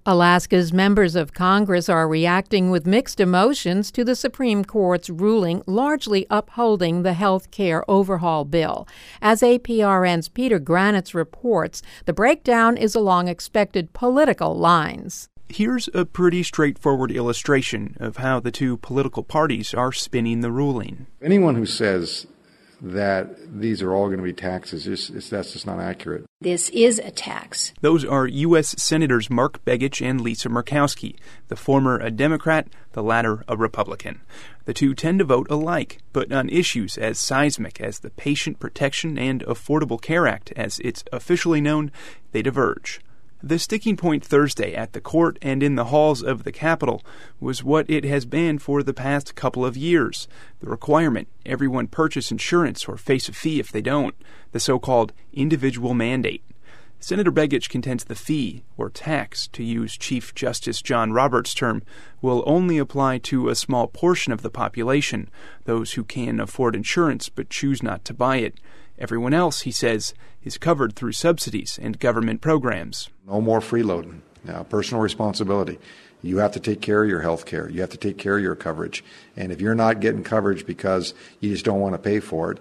Alaska's members of Congress are reacting with mixed emotions to the Supreme Court's ruling largely upholding the health care overhaul bill. As APRN's Peter Granitz reports, the breakdown is along expected political lines. Here's a pretty straightforward illustration of how the two political parties are spinning the ruling. Anyone who says that these are all going to be taxes, that's just not accurate. This is a tax. Those are U.S. Senators Mark Begich and Lisa Murkowski, the former a Democrat, the latter a Republican. The two tend to vote alike, but on issues as seismic as the Patient Protection and Affordable Care Act, as it's officially known, they diverge. The sticking point Thursday at the court and in the halls of the Capitol was what it has been for the past couple of years. The requirement everyone purchase insurance or face a fee if they don't, the so-called individual mandate. Senator Begich contends the fee, or tax, to use Chief Justice John Roberts' term, will only apply to a small portion of the population, those who can afford insurance but choose not to buy it. Everyone else, he says, is covered through subsidies and government programs. No more freeloading. Now, personal responsibility. You have to take care of your health care. You have to take care of your coverage. And if you're not getting coverage because you just don't want to pay for it,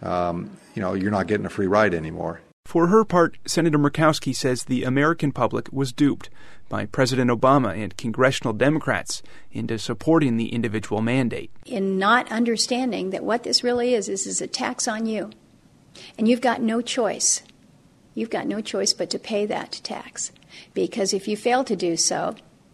you're not getting a free ride anymore. For her part, Senator Murkowski says the American public was duped by President Obama and congressional Democrats into supporting the individual mandate. In not understanding that what this really is a tax on you. And you've got no choice. You've got no choice but to pay that tax. Because if you fail to do so,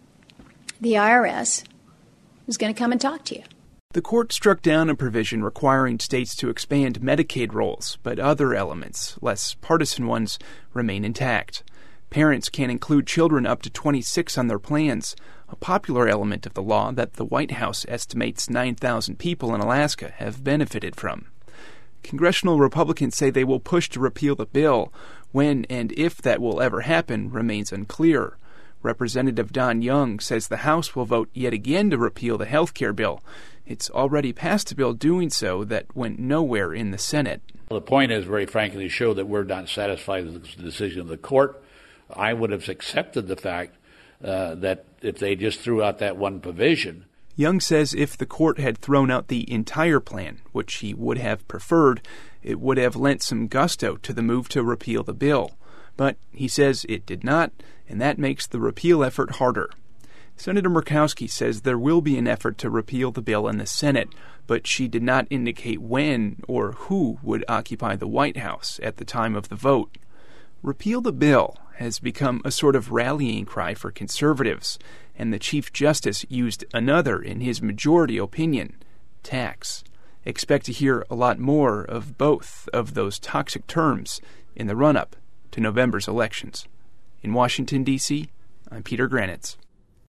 the IRS is going to come and talk to you. The court struck down a provision requiring states to expand Medicaid rolls, but other elements, less partisan ones, remain intact. Parents can include children up to 26 on their plans, a popular element of the law that the White House estimates 9,000 people in Alaska have benefited from. Congressional Republicans say they will push to repeal the bill. When and if that will ever happen remains unclear. Representative Don Young says the House will vote yet again to repeal the health care bill. It's already passed a bill doing so that went nowhere in the Senate. Well, the point is, very frankly, to show that we're not satisfied with the decision of the court. I would have accepted the fact that if they just threw out that one provision. Young says if the court had thrown out the entire plan, which he would have preferred, it would have lent some gusto to the move to repeal the bill. But he says it did not, and that makes the repeal effort harder. Senator Murkowski says there will be an effort to repeal the bill in the Senate, but she did not indicate when or who would occupy the White House at the time of the vote. Repeal the bill has become a sort of rallying cry for conservatives, and the Chief Justice used another in his majority opinion, tax. Expect to hear a lot more of both of those toxic terms in the run-up to November's elections. In Washington, D.C., I'm Peter Granitz.